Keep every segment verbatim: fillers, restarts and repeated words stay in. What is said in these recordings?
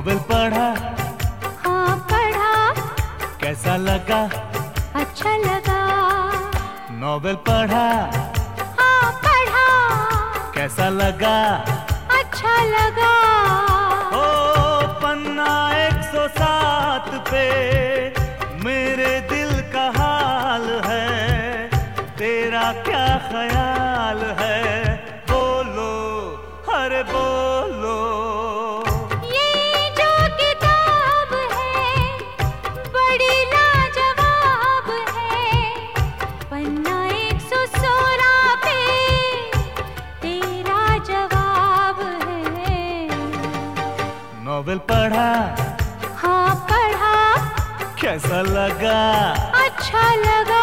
Novel पढ़ा? हाँ पढ़ा। कैसा लगा? अच्छा लगा। नॉवेल पढ़ा? हाँ पढ़ा। कैसा लगा? अच्छा लगा। ओ पन्ना एक सौ सात पे मेरे दिल का हाल है, तेरा क्या ख्याल है? बोलो, अरे बोलो। ये जो किताब है बड़ी लाजवाब है, पन्ना एक सौ सोलह पे तेरा जवाब है। नॉवेल पढ़ा? हाँ पढ़ा। कैसा लगा? अच्छा लगा।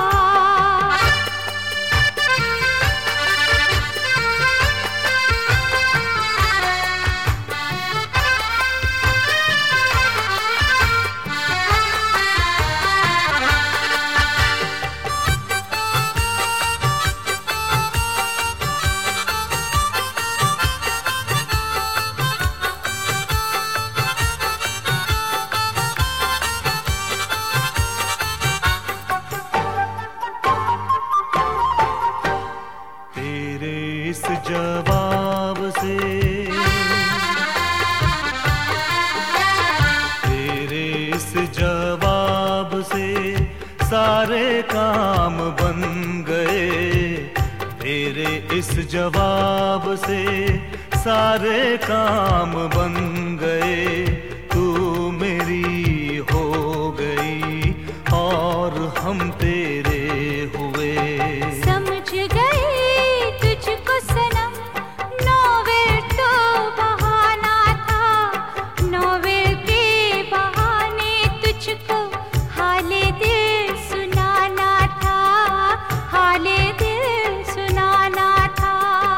इस जवाब से, तेरे इस जवाब से सारे काम बन गए, तेरे इस जवाब से सारे काम बन गए। तू मेरी हो गई और हम तेरे हुए। समझ गई तुझको सनम, नॉवेल तो बहाना था, नॉवेल के बहाने तुझको हाले दिल सुनाना था, हाले दिल सुनाना था।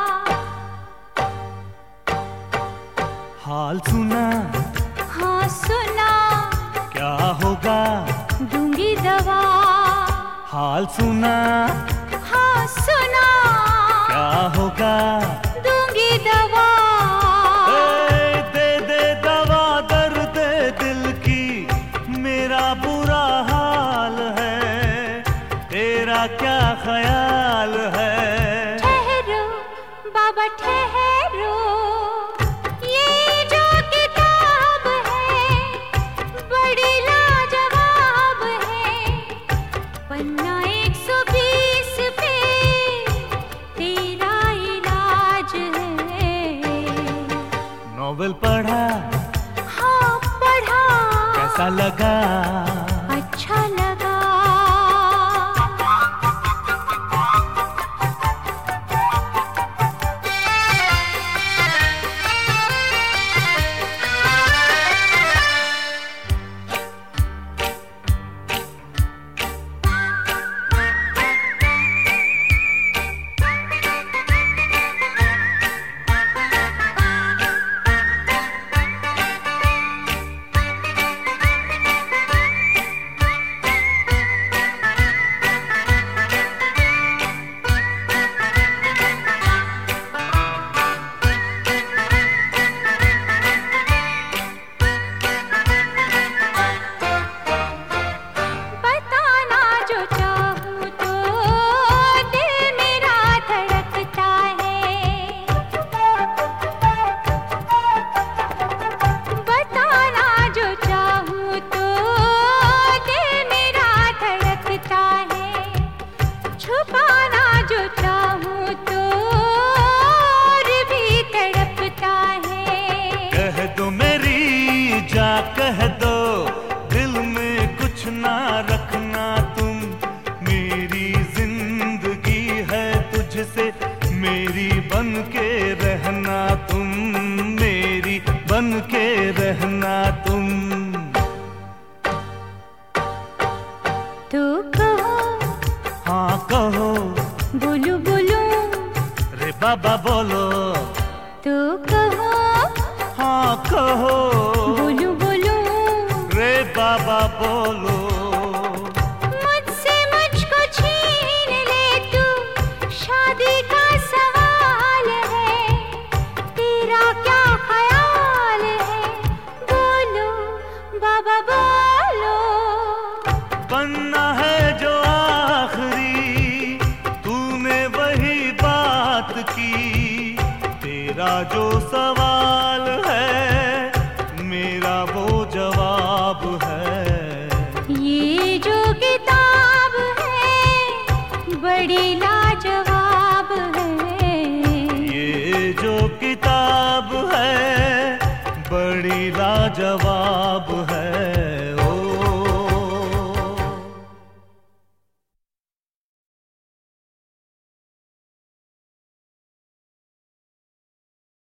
हाल सुना? हाँ सुना। क्या होगा? दूंगी दवा। हाल सुना? हाँ सुना। क्या होगा? दूंगी दवा। ए, दे दे दवा दर्द दिल की, मेरा बुरा हाल है, तेरा क्या ख्याल है? ठहरो बाबा ठहरो, ये जो किताब है बड़ी लाजवाब है, पन्ना एक सौ बीस पे तेरा इलाज है। नॉवेल पढ़ा? हाँ पढ़ा। कैसा लगा? अच्छा लगा। कह दो दिल में कुछ ना रखना तुम, मेरी जिंदगी है तुझसे मेरी बन के रहना तुम, मेरी बन के रहना तुम। तो कहो हाँ कहो, बोलू बोलू रे बाबा बोलो। तो कहो हाँ कहो, बोलू बोलू रे बाबा बोलो। मुझसे मुझको छीन ले तू, शादी का सवाल है, तेरा क्या ख्याल है, तेरा जो सवाल है मेरा वो जवाब है। ये जो किताब है बड़ी